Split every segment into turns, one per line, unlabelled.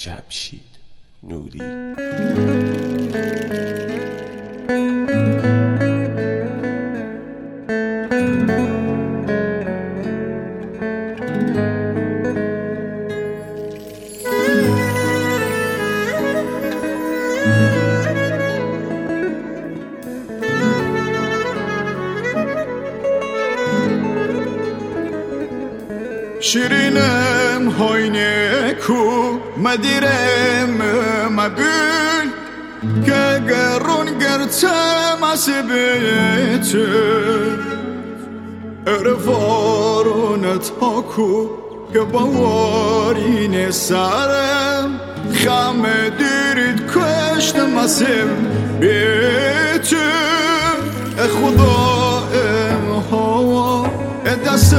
جمشید نوری.
شیرینم هاینه کو مدیرم مبیل که گرون گرتم عصبیت ارفارونت ها کو که باورین سرم خمه دیرید کشتم عصب بیت خدا ام هوا دست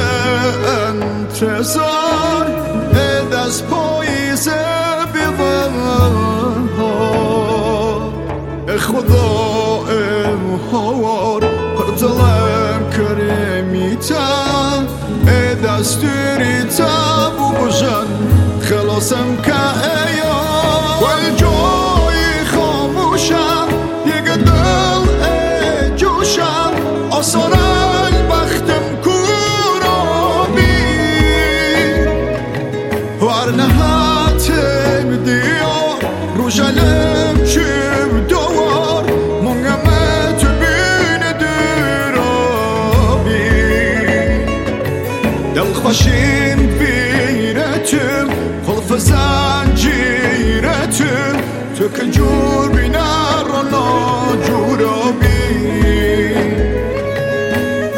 انتظار دست پاییزه بیوان ها خدا امهوار دلم کرمیتم دستوری تابو بجن خلاصم که ایا و جای خاموشم یک دل جوشم آسانم بختم نهاتم دیار روشلم چیم دوار منگمت بین درابی دل خوشی